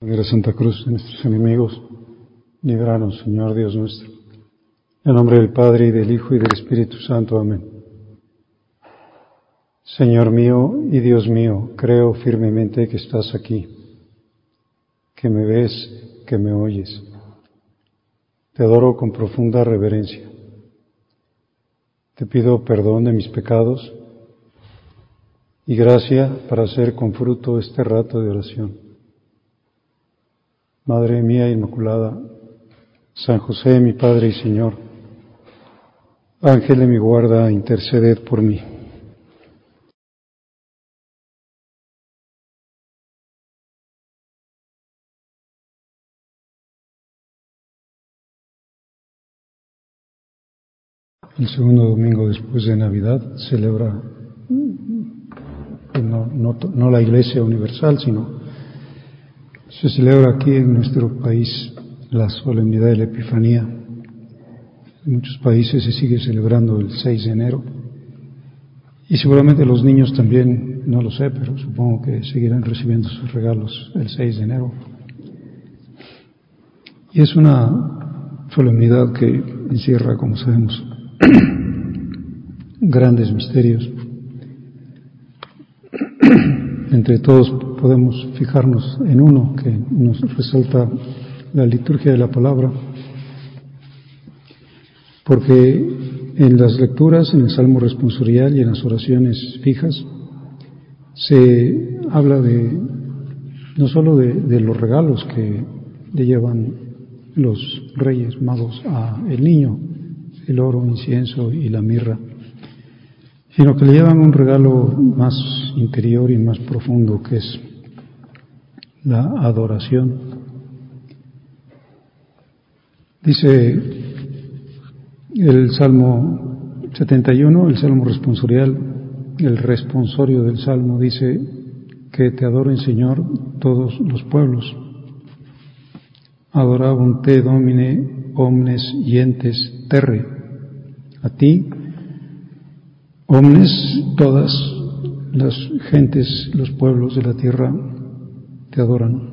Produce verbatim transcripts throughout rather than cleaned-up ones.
De la Santa Cruz de nuestros enemigos, líbranos, Señor Dios nuestro. En el nombre del Padre, y del Hijo, y del Espíritu Santo. Amén. Señor mío y Dios mío, creo firmemente que estás aquí, que me ves, que me oyes. Te adoro con profunda reverencia. Te pido perdón de mis pecados y gracia para hacer con fruto este rato de oración. Madre mía Inmaculada, San José, mi Padre y Señor, Ángel de mi guarda, interceded por mí. El segundo domingo después de Navidad celebra, no, no, no la Iglesia Universal, sino se celebra aquí en nuestro país la solemnidad de la Epifanía. En muchos países se sigue celebrando el seis de enero. Y seguramente los niños también, no lo sé, pero supongo que seguirán recibiendo sus regalos el seis de enero. Y es una solemnidad que encierra, como sabemos, grandes misterios. Entre todos podemos fijarnos en uno que nos resalta la liturgia de la palabra, porque en las lecturas, en el Salmo responsorial y en las oraciones fijas, se habla de no solo de, de los regalos que le llevan los reyes magos a el niño, el oro, incienso y la mirra, sino que le llevan un regalo más interior y más profundo, que es la adoración. Dice el Salmo setenta y uno, el Salmo responsorial, el responsorio del Salmo, dice que te adoren, Señor, todos los pueblos. Adorabunt te, Domine, omnes gentes terre. A ti, omnes, todas las gentes, los pueblos de la tierra te adoran.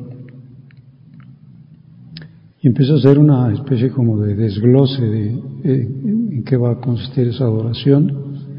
Y empieza a hacer una especie como de desglose de eh, en qué va a consistir esa adoración.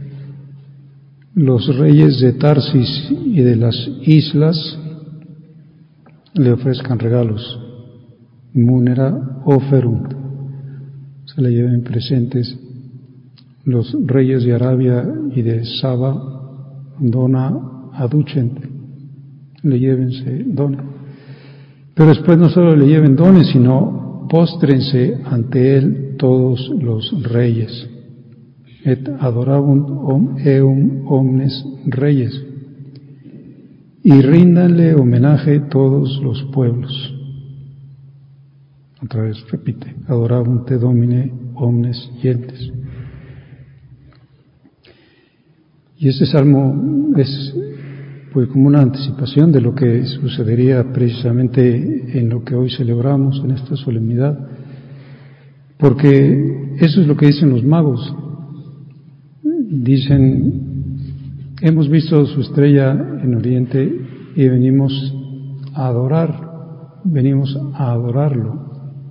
Los reyes de Tarsis y de las islas le ofrezcan regalos. Munera oferunt, se le lleven presentes. Los reyes de Arabia y de Saba, dona aducent, le llévense dones. Pero después no solo le lleven dones, sino póstrense ante él todos los reyes. Et adorabunt om eum omnes reyes. Y ríndanle homenaje todos los pueblos. Otra vez repite, adorabunt te, Domine, omnes gentes. Y este salmo es pues como una anticipación de lo que sucedería precisamente en lo que hoy celebramos, en esta solemnidad, porque eso es lo que dicen los magos. Dicen, hemos visto su estrella en Oriente y venimos a adorar, venimos a adorarlo.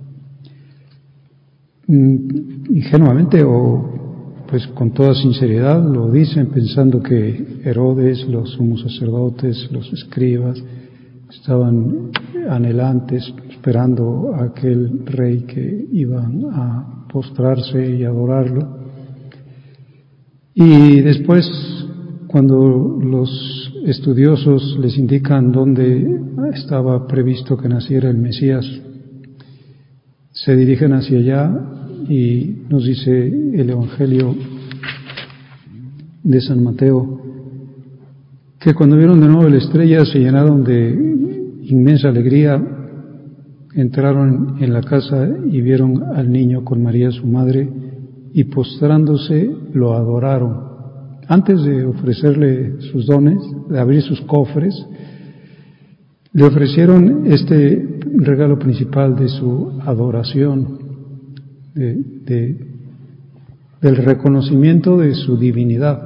Ingenuamente o pues con toda sinceridad lo dicen pensando que Herodes, los sumos sacerdotes, los escribas estaban anhelantes esperando a aquel rey que iban a postrarse y adorarlo. Y después, cuando los estudiosos les indican dónde estaba previsto que naciera el Mesías, se dirigen hacia allá. Y nos dice el Evangelio de San Mateo que cuando vieron de nuevo la estrella se llenaron de inmensa alegría, entraron en la casa y vieron al niño con María su madre y postrándose lo adoraron. Antes de ofrecerle sus dones, de abrir sus cofres, le ofrecieron este regalo principal de su adoración. De, de, del reconocimiento de su divinidad,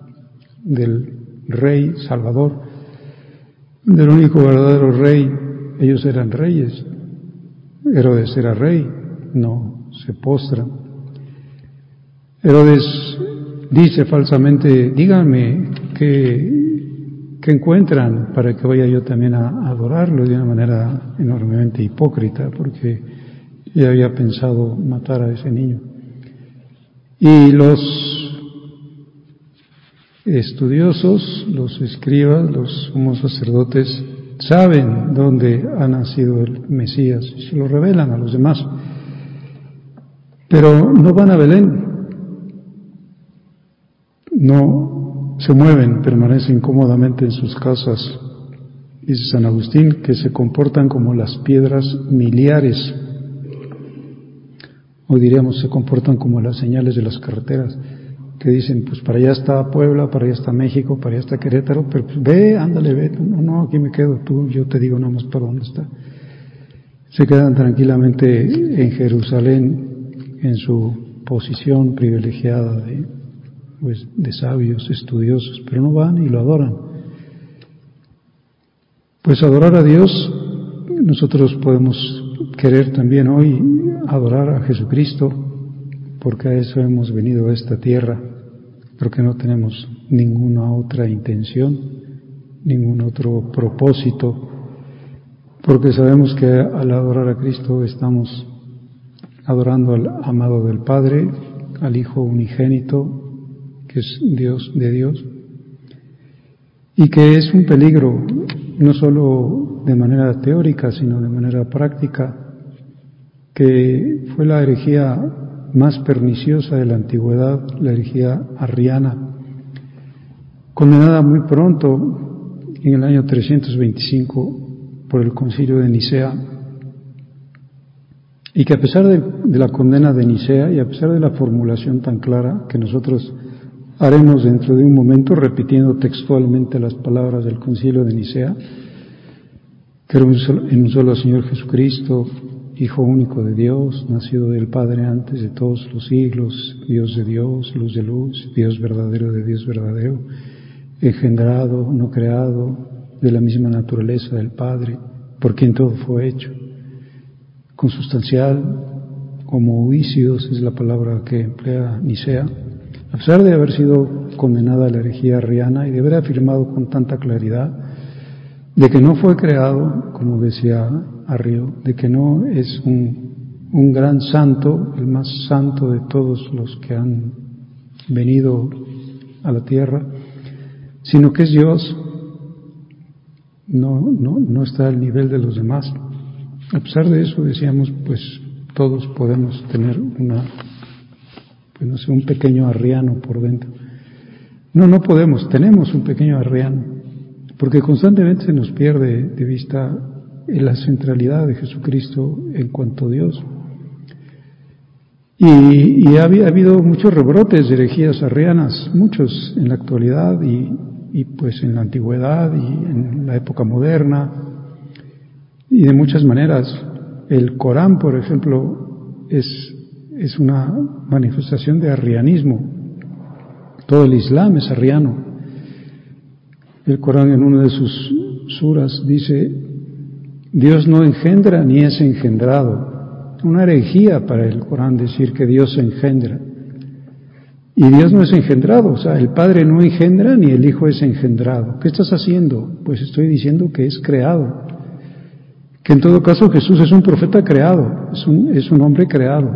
del Rey Salvador, del único verdadero Rey ellos eran reyes. Herodes era rey, no se postran. Herodes dice falsamente, díganme qué, qué encuentran para que vaya yo también a adorarlo, de una manera enormemente hipócrita, porque ya había pensado matar a ese niño. Y los estudiosos, los escribas, los sumos sacerdotes, saben dónde ha nacido el Mesías y se lo revelan a los demás. Pero no van a Belén, no se mueven, permanecen cómodamente en sus casas. Dice San Agustín que se comportan como las piedras miliares, o diríamos se comportan como las señales de las carreteras, que dicen, pues para allá está Puebla, para allá está México, para allá está Querétaro, pero pues ve, ándale, ve, no, no, aquí me quedo, tú, yo te digo nada más para dónde está. Se quedan tranquilamente en Jerusalén, en su posición privilegiada de, pues, de sabios, estudiosos, pero no van y lo adoran. Pues adorar a Dios, nosotros podemos querer también hoy adorar a Jesucristo, porque a eso hemos venido a esta tierra, porque no tenemos ninguna otra intención, ningún otro propósito, porque sabemos que al adorar a Cristo estamos adorando al amado del Padre, al Hijo unigénito, que es Dios de Dios, y que es un peligro, no solo de manera teórica, sino de manera práctica, que fue la herejía más perniciosa de la antigüedad, la herejía arriana, condenada muy pronto, en el año trescientos veinticinco, por el Concilio de Nicea, y que a pesar de, de la condena de Nicea y a pesar de la formulación tan clara que nosotros haremos dentro de un momento, repitiendo textualmente las palabras del Concilio de Nicea, que era un solo, en un solo Señor Jesucristo, Hijo único de Dios, nacido del Padre antes de todos los siglos, Dios de Dios, luz de luz, Dios verdadero de Dios verdadero, engendrado, no creado, de la misma naturaleza del Padre, por quien todo fue hecho, consustancial, homoousios es la palabra que emplea Nicea, a pesar de haber sido condenada a la herejía arriana y de haber afirmado con tanta claridad de que no fue creado, como decía Arrio, de que no es un, un gran santo, el más santo de todos los que han venido a la tierra, sino que es Dios, no, no, no está al nivel de los demás. A pesar de eso, decíamos, pues todos podemos tener una, pues no sé, un pequeño arriano por dentro. No, no podemos, tenemos un pequeño arriano, porque constantemente se nos pierde de vista la centralidad de Jesucristo en cuanto a Dios. Y, y ha, ha habido muchos rebrotes de herejías arrianas, muchos en la actualidad y, y pues en la antigüedad y en la época moderna, y de muchas maneras. El Corán, por ejemplo, es, es una manifestación de arrianismo. Todo el Islam es arriano. El Corán en una de sus suras dice: Dios no engendra ni es engendrado. Una herejía para el Corán decir que Dios engendra. Y Dios no es engendrado, o sea, el Padre no engendra ni el Hijo es engendrado. ¿Qué estás haciendo? Pues estoy diciendo que es creado. Que en todo caso Jesús es un profeta creado, es un, es un hombre creado.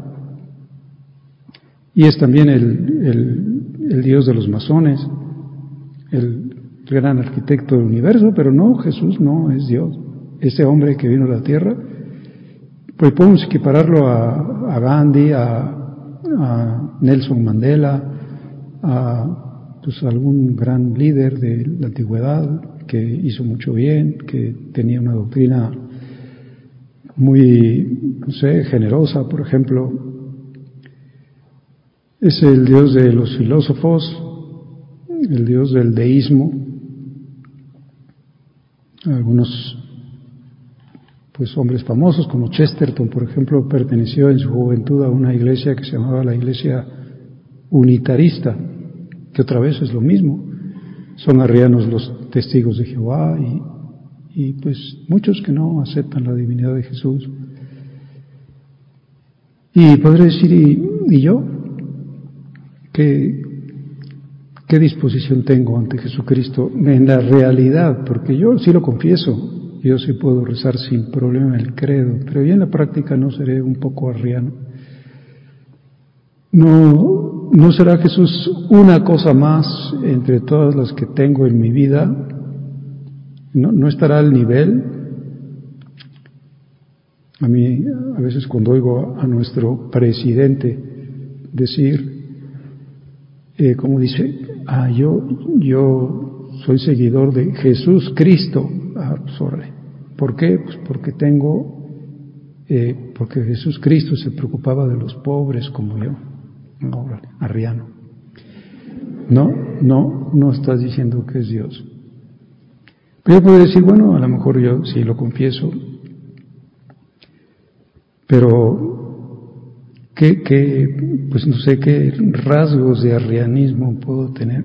Y es también el, el, el Dios de los masones, el gran arquitecto del universo, pero no, Jesús no es Dios. Ese hombre que vino a la tierra, pues podemos equipararlo a, a Gandhi, a, a Nelson Mandela, a pues, algún gran líder de la antigüedad que hizo mucho bien, que tenía una doctrina muy, no sé, generosa, por ejemplo. Es el Dios de los filósofos, el Dios del deísmo. Algunos pues hombres famosos como Chesterton, por ejemplo, perteneció en su juventud a una iglesia que se llamaba la Iglesia Unitarista, que otra vez es lo mismo. Son arrianos los testigos de Jehová y, y pues muchos que no aceptan la divinidad de Jesús. Y podré decir, ¿y, y yo? ¿Qué, ¿Qué disposición tengo ante Jesucristo en la realidad? Porque yo sí lo confieso, yo sí puedo rezar sin problema el credo, pero yo en la práctica no seré un poco arriano. No, no será Jesús una cosa más entre todas las que tengo en mi vida. No, no estará al nivel. A mí, a veces cuando oigo a nuestro presidente decir, eh, como dice, ah, yo, yo soy seguidor de Jesús Cristo. Ah, pues órale. ¿Por qué? Pues porque tengo, eh, porque Jesús Cristo se preocupaba de los pobres como yo. Órale, arriano. No, no, no estás diciendo que es Dios. Pero yo puedo decir, bueno, a lo mejor yo sí lo confieso, pero ¿qué, qué, pues no sé qué rasgos de arrianismo puedo tener?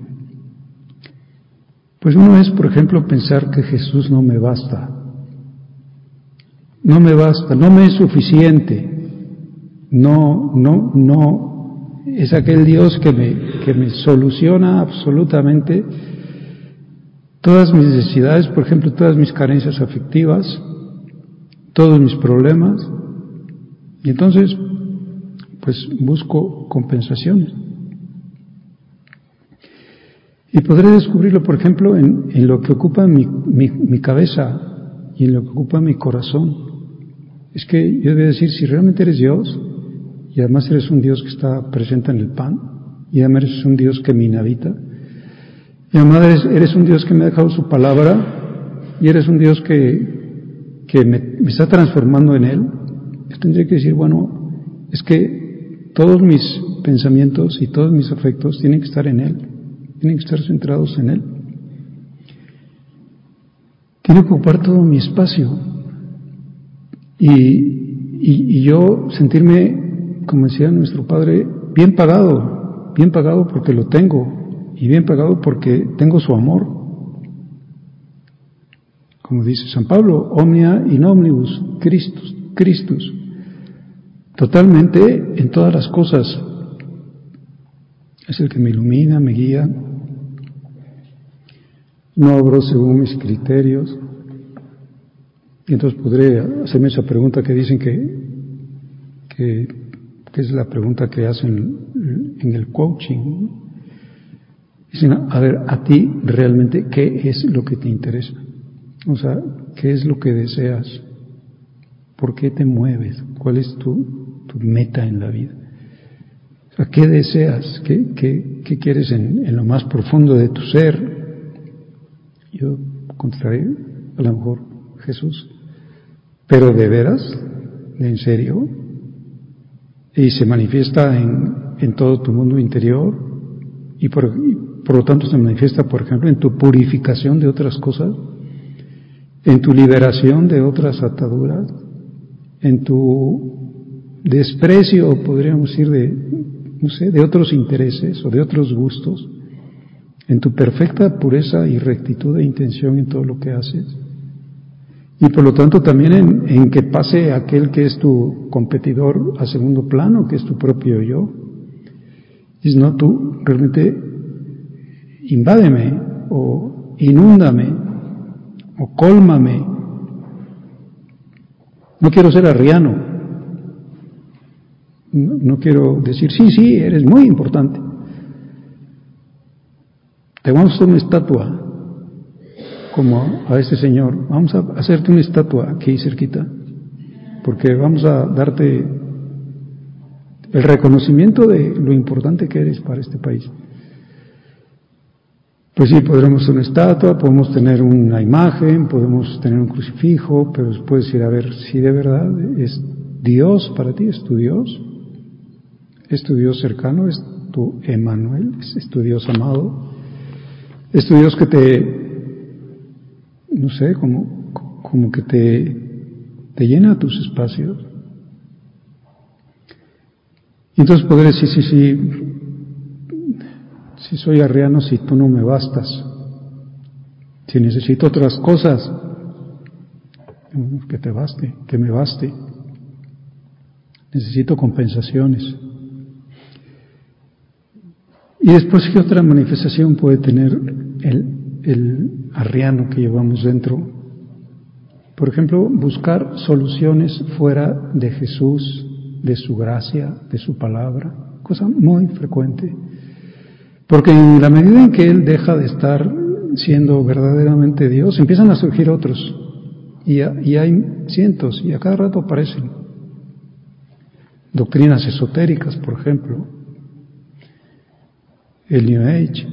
Pues uno es, por ejemplo, pensar que Jesús no me basta. No me basta, no me es suficiente. No, no, no. Es aquel Dios que me, que me soluciona absolutamente todas mis necesidades, por ejemplo, todas mis carencias afectivas, todos mis problemas. Y entonces, pues busco compensaciones. Y podré descubrirlo, por ejemplo, en, en lo que ocupa mi, mi, mi cabeza y en lo que ocupa mi corazón. Es que yo debo decir, si realmente eres Dios, y además eres un Dios que está presente en el pan, y además eres un Dios que me inhabita, y además eres, eres un Dios que me ha dejado su palabra, y eres un Dios que, que me, me está transformando en Él, yo tendría que decir, bueno, es que todos mis pensamientos y todos mis afectos tienen que estar en Él, tienen que estar centrados en Él. Tiene que ocupar todo mi espacio. Y, y, y yo sentirme, como decía nuestro Padre, bien pagado, bien pagado porque lo tengo, y bien pagado porque tengo su amor. Como dice San Pablo, omnia in omnibus Christus, Christus. Totalmente en todas las cosas. Es el que me ilumina, me guía. No obro según mis criterios. Y entonces podré hacerme esa pregunta que dicen que, que, que es la pregunta que hacen en el coaching. Dicen, a ver, a ti realmente, ¿qué es lo que te interesa? O sea, ¿qué es lo que deseas? ¿Por qué te mueves? ¿Cuál es tu, tu meta en la vida? O sea, ¿qué deseas? ¿Qué, qué, qué quieres en, en lo más profundo de tu ser? Yo contestaré, a lo mejor, Jesús. ¿Pero de veras? ¿En serio? ¿Y se manifiesta en, en todo tu mundo interior? ¿Y por, y por lo tanto se manifiesta, por ejemplo, en tu purificación de otras cosas? ¿En tu liberación de otras ataduras? ¿En tu desprecio, podríamos decir, de, no sé, de otros intereses o de otros gustos? ¿En tu perfecta pureza y rectitud de intención en todo lo que haces? Y por lo tanto también en, en que pase aquel que es tu competidor a segundo plano, que es tu propio yo. Dices, no, tú realmente invádeme o inúndame o cólmame. No quiero ser arriano. No, no quiero decir, sí, sí, eres muy importante. Te vamos a hacer una estatua, como a este señor. Vamos a hacerte una estatua aquí cerquita, porque vamos a darte el reconocimiento de lo importante que eres para este país. Pues sí, podremos hacer una estatua, podemos tener una imagen, podemos tener un crucifijo, pero después ir a ver si de verdad es Dios para ti, es tu Dios, es tu Dios cercano, es tu Emmanuel, es tu Dios amado, es tu Dios que te, no sé, como, como que te, te llena tus espacios. Y entonces podré decir, sí, sí, si soy arriano, si tú no me bastas, si necesito otras cosas, Que te baste, que me baste. Necesito compensaciones. Y después, ¿qué otra manifestación puede tener el, el arriano que llevamos dentro? Por ejemplo, buscar soluciones fuera de Jesús, de su gracia, de su palabra, cosa muy frecuente. Porque en la medida en que Él deja de estar siendo verdaderamente Dios, empiezan a surgir otros. Y, a, y hay cientos, y a cada rato aparecen. Doctrinas esotéricas, por ejemplo. El New Age.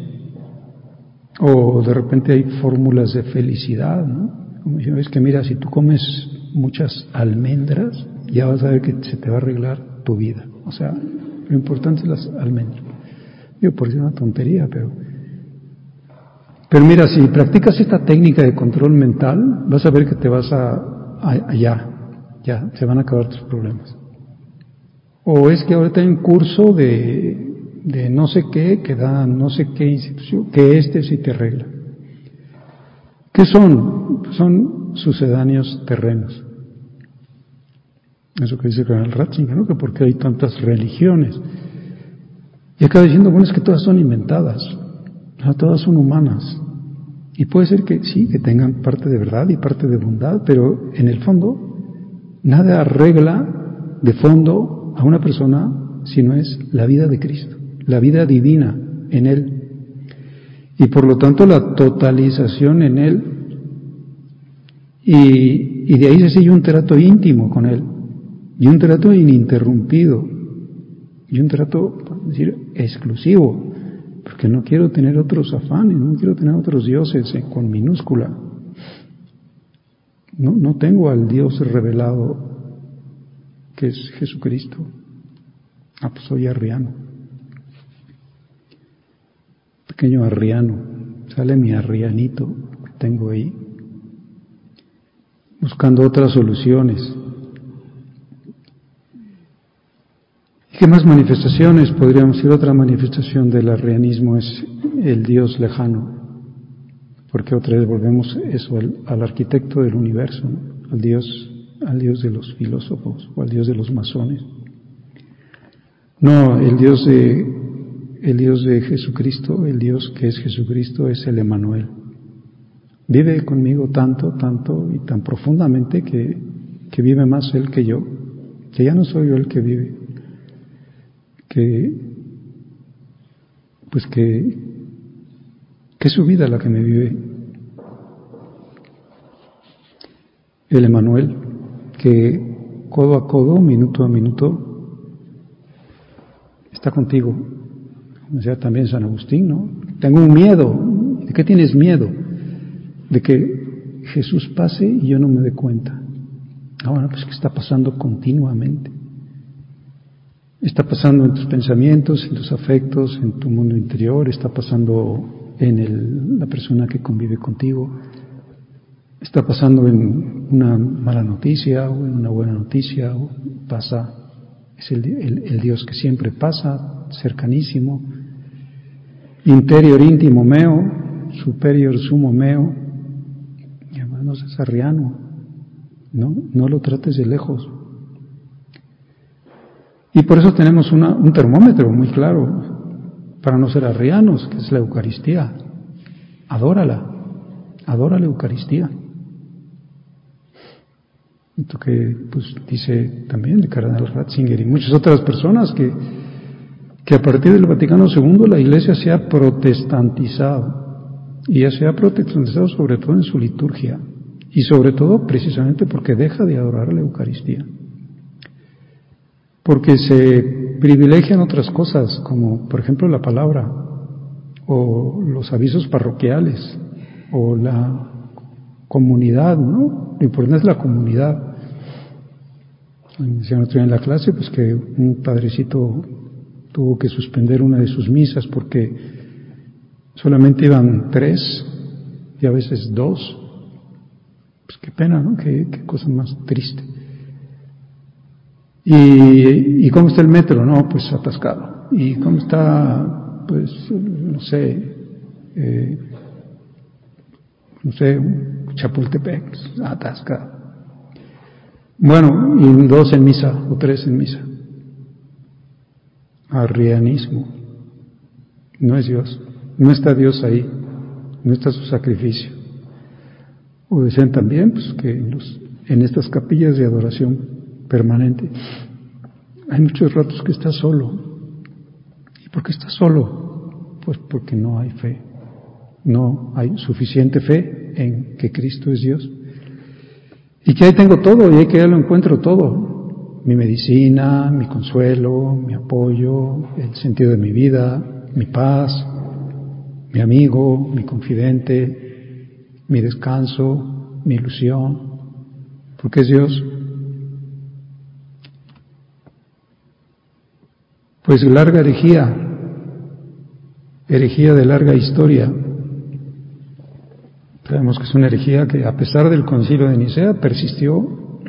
O de repente hay fórmulas de felicidad, ¿no? Como dicen, es que mira, si tú comes muchas almendras, ya vas a ver que se te va a arreglar tu vida. O sea, lo importante es las almendras. Digo, por decir una tontería, pero... Pero mira, si practicas esta técnica de control mental, vas a ver que te vas a... a, a ya, ya, se van a acabar tus problemas. O es que ahorita hay un curso de, de no sé qué, que da no sé qué institución, que este sí te arregla. ¿Qué son? Son sucedáneos terrenos. Eso que dice el Cardenal Ratzinger, ¿no? Que porque hay tantas religiones. Y acaba diciendo, bueno, es que todas son inventadas, o sea, todas son humanas. Y puede ser que sí, que tengan parte de verdad y parte de bondad, pero en el fondo, nada arregla de fondo a una persona si no es la vida de Cristo, la vida divina en Él. Y por lo tanto la totalización en Él, y, y de ahí se sigue un trato íntimo con Él, y un trato ininterrumpido, y un trato, por decir, exclusivo, porque no quiero tener otros afanes, no quiero tener otros dioses con minúscula. No, no tengo al Dios revelado que es Jesucristo. Ah, pues soy arriano. Pequeño arriano, sale mi arrianito que tengo ahí, buscando otras soluciones. ¿Y qué más manifestaciones? Podríamos decir, otra manifestación del arrianismo es el Dios lejano, porque otra vez volvemos eso al, al arquitecto del universo, ¿no? al Dios, al Dios de los filósofos o al Dios de los masones. No, el Dios de El Dios de Jesucristo, el Dios que es Jesucristo, es el Emmanuel. Vive conmigo tanto, tanto y tan profundamente que, que vive más Él que yo, que ya no soy yo el que vive, que pues que, que es su vida la que me vive. El Emmanuel, que codo a codo, minuto a minuto, está contigo. Decía también San Agustín, ¿no? Tengo un miedo. ¿De qué tienes miedo? De que Jesús pase y yo no me dé cuenta. Ah, bueno, pues que está pasando continuamente. Está pasando en tus pensamientos, en tus afectos, en tu mundo interior, está pasando en el, la persona que convive contigo, está pasando en una mala noticia o en una buena noticia, o pasa, es el, el, el Dios que siempre pasa, cercanísimo. Interior íntimo meo, superior sumo meo. Y además no seas arriano, ¿no? No lo trates de lejos. Y por eso tenemos una, un termómetro muy claro para no ser arrianos, que es la Eucaristía. Adórala, adora la Eucaristía. Esto que pues dice también el Cardenal Ratzinger y muchas otras personas que que a partir del Vaticano segundo la Iglesia se ha protestantizado, y ya se ha protestantizado sobre todo en su liturgia, y sobre todo precisamente porque deja de adorar la Eucaristía, porque se privilegian otras cosas, como por ejemplo la palabra, o los avisos parroquiales, o la comunidad, ¿no? Lo importante es la comunidad. Decían otro día en la clase, pues que un padrecito tuvo que suspender una de sus misas porque solamente iban tres y a veces dos. Pues qué pena, ¿no? Qué, qué cosa más triste. ¿Y, ¿Y cómo está el metro? No, pues atascado. ¿Y cómo está, pues, no sé, eh, no sé, Chapultepec? Pues, atascado. Bueno, y dos en misa, o tres en misa. Arrianismo. No es Dios. No está Dios ahí. No está su sacrificio. O dicen también pues, que en, los, en estas capillas de adoración permanente hay muchos ratos que está solo. ¿Y por qué está solo? Pues porque no hay fe. No hay suficiente fe en que Cristo es Dios. Y que ahí tengo todo, y ahí que ya lo encuentro todo. Mi medicina, mi consuelo, mi apoyo, el sentido de mi vida, mi paz, mi amigo, mi confidente, mi descanso, mi ilusión. Porque es Dios. Pues larga herejía, herejía de larga historia. Sabemos que es una herejía que a pesar del concilio de Nicea persistió,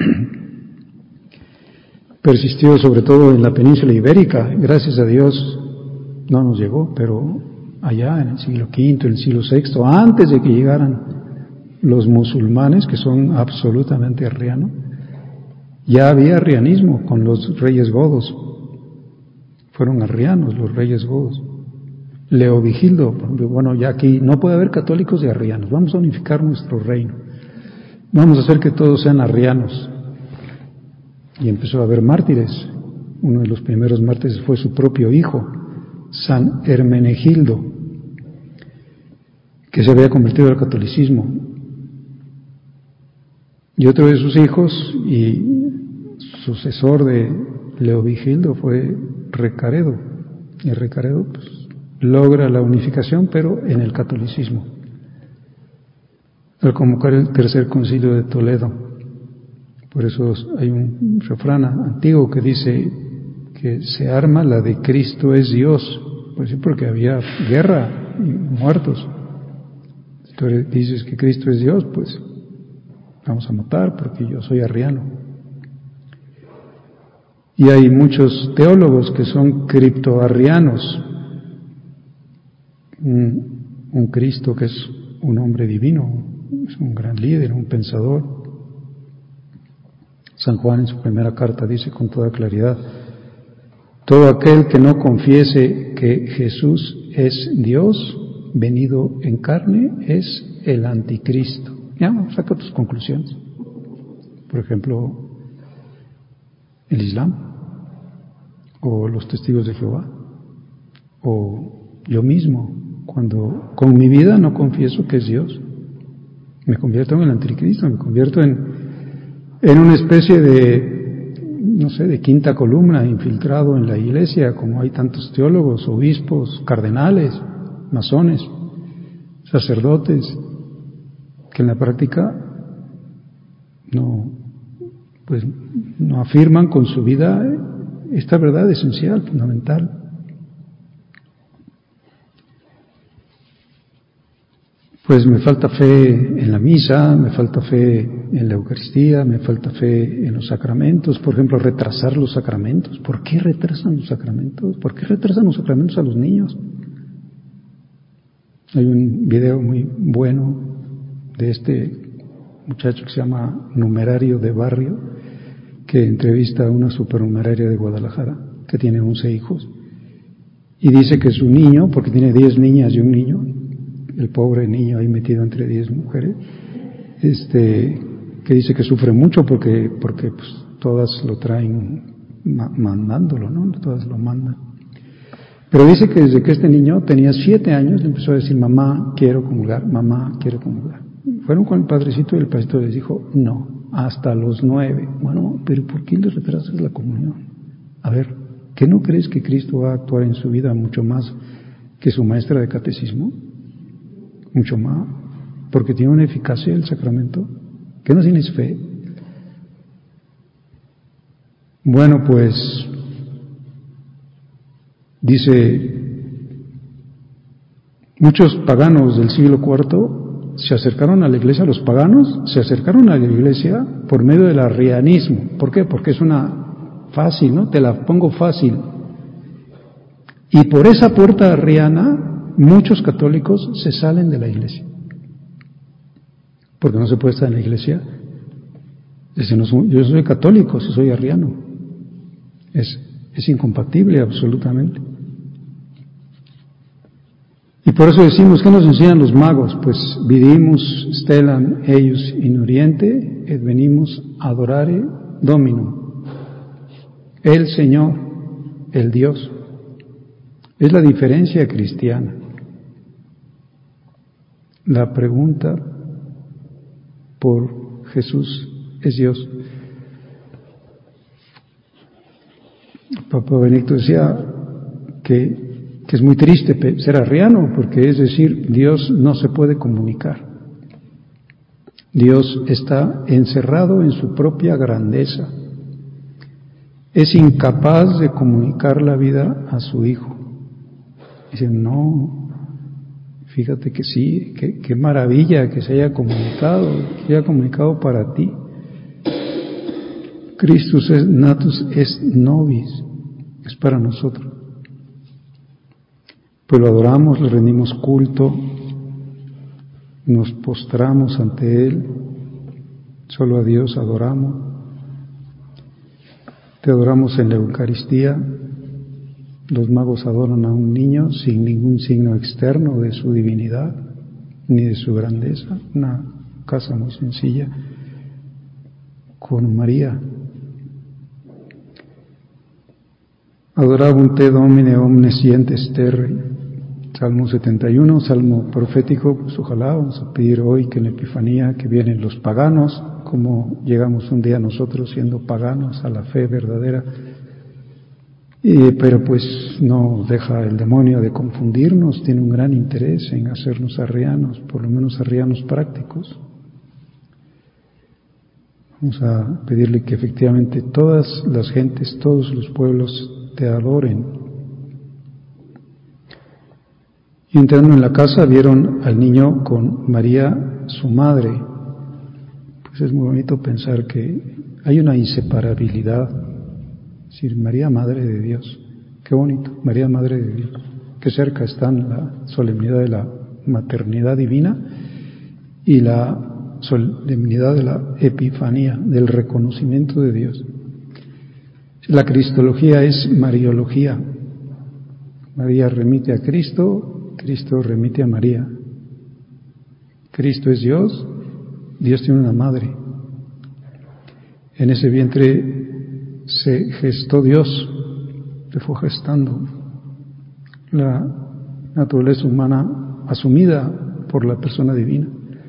persistió sobre todo en la península ibérica. Gracias a Dios no nos llegó, pero allá en el siglo quinto, en el siglo sexto, antes de que llegaran los musulmanes, que son absolutamente arrianos, ya había arrianismo con los reyes godos. Fueron arrianos los reyes godos. Leovigildo, bueno, ya aquí no puede haber católicos y arrianos, vamos a unificar nuestro reino, vamos a hacer que todos sean arrianos. Y empezó a haber mártires. Uno de los primeros mártires fue su propio hijo, San Hermenegildo, que se había convertido al catolicismo. Y otro de sus hijos y sucesor de Leovigildo fue Recaredo. Y Recaredo, pues, logra la unificación, pero en el catolicismo, al convocar el tercer concilio de Toledo. Por eso hay un refrán antiguo que dice que se arma la de Cristo es Dios, pues sí, porque había guerra y muertos. Si tú dices que Cristo es Dios, pues vamos a matar porque yo soy arriano. Y hay muchos teólogos que son criptoarrianos. Un, un Cristo que es un hombre divino, es un gran líder, un pensador. San Juan en su primera carta dice con toda claridad: todo aquel que no confiese que Jesús es Dios venido en carne es el anticristo. Ya, saca tus conclusiones. Por ejemplo, el Islam, o los testigos de Jehová, o yo mismo. Cuando con mi vida no confieso que es Dios, me convierto en el anticristo, me convierto en, en una especie de, no sé, de quinta columna infiltrado en la iglesia, como hay tantos teólogos, obispos, cardenales, masones, sacerdotes, que en la práctica no, pues, no afirman con su vida esta verdad esencial, fundamental. Pues me falta fe en la misa, me falta fe en la Eucaristía, me falta fe en los sacramentos. Por ejemplo, retrasar los sacramentos. ¿Por qué retrasan los sacramentos? ¿Por qué retrasan los sacramentos a los niños? Hay un video muy bueno de este muchacho que se llama Numerario de Barrio, que entrevista a una supernumeraria de Guadalajara, que tiene once hijos, y dice que su niño, porque tiene diez niñas y un niño, el pobre niño ahí metido entre diez mujeres, este, que dice que sufre mucho porque, porque pues, todas lo traen ma- mandándolo, ¿no? Todas lo mandan. Pero dice que desde que este niño tenía siete años le empezó a decir: mamá, quiero comulgar, mamá, quiero comulgar. Fueron con el padrecito y el padrecito les dijo: no, hasta los nueve. Bueno, pero ¿por qué le retrasas la comunión? A ver, ¿qué no crees que Cristo va a actuar en su vida mucho más que su maestra de catecismo? Mucho más, porque tiene una eficacia el sacramento. ¿Qué no tienes fe? Bueno, pues dice, muchos paganos del siglo cuarto se acercaron a la iglesia, los paganos se acercaron a la iglesia por medio del arrianismo. ¿Por qué? Porque es una fácil, ¿no? Te la pongo fácil. Y por esa puerta arriana muchos católicos se salen de la iglesia, porque no se puede estar en la iglesia Ese no es un, yo soy católico, si soy arriano. Es, es incompatible absolutamente. Y por eso decimos, ¿qué nos enseñan los magos? Pues vidimus stellam eius in oriente et venimus adorare Dominum. El Señor, el Dios. Es la diferencia cristiana. La pregunta por Jesús es Dios. Papa Benedicto decía que que es muy triste ser arriano, porque es decir, Dios no se puede comunicar. Dios está encerrado en su propia grandeza. Es incapaz de comunicar la vida a su Hijo. Dicen, no, fíjate que sí, qué, qué maravilla que se haya comunicado, que haya comunicado para ti. Christus es natus est nobis, es para nosotros. Pues lo adoramos, le rendimos culto, nos postramos ante Él, solo a Dios adoramos. Te adoramos en la Eucaristía. Los magos adoran a un niño sin ningún signo externo de su divinidad ni de su grandeza. Una casa muy sencilla con María. Adorabunt te Domine omnes gentes terrae. Salmo setenta y uno, salmo profético, pues ojalá vamos a pedir hoy que en la Epifanía que vienen los paganos, como llegamos un día nosotros siendo paganos a la fe verdadera, y, pero pues no deja el demonio de confundirnos, tiene un gran interés en hacernos arrianos, por lo menos arrianos prácticos. Vamos a pedirle que efectivamente todas las gentes, todos los pueblos te adoren. Y entrando en la casa vieron al niño con María, su madre. Pues es muy bonito pensar que hay una inseparabilidad. Es decir, María, Madre de Dios. Qué bonito, María, Madre de Dios. Qué cerca están la solemnidad de la maternidad divina y la solemnidad de la epifanía, del reconocimiento de Dios. La cristología es mariología. María remite a Cristo, Cristo remite a María. Cristo es Dios, Dios tiene una madre. En ese vientre se gestó Dios, se fue gestando la naturaleza humana asumida por la persona divina.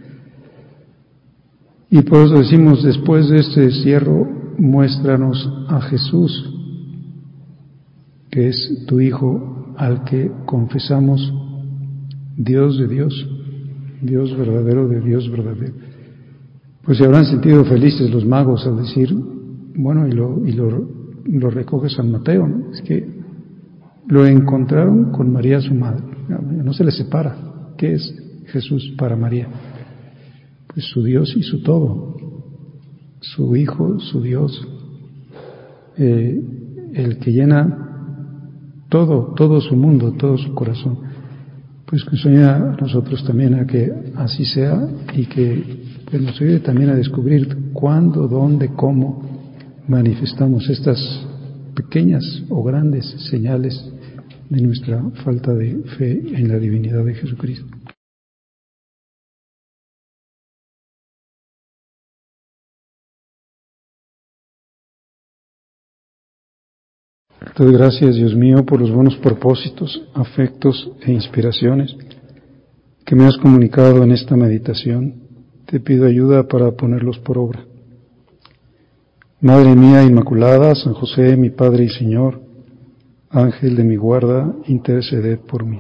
Y por eso decimos, después de este destierro, muéstranos a Jesús, que es tu Hijo, al que confesamos Dios de Dios, Dios verdadero de Dios verdadero. Pues se habrán sentido felices los magos al decir, bueno, y lo, y lo, lo recoge San Mateo, ¿no? Es que lo encontraron con María su madre, no se les separa. ¿Qué es Jesús para María? Pues su Dios y su todo, su Hijo, su Dios, eh, el que llena todo, todo su mundo, todo su corazón. Pues que nos ayude a nosotros también a que así sea y que pues, nos ayude también a descubrir cuándo, dónde, cómo manifestamos estas pequeñas o grandes señales de nuestra falta de fe en la divinidad de Jesucristo. Te doy gracias, Dios mío, por los buenos propósitos, afectos e inspiraciones que me has comunicado en esta meditación. Te pido ayuda para ponerlos por obra. Madre mía Inmaculada, San José, mi Padre y Señor, Ángel de mi guarda, interceded por mí.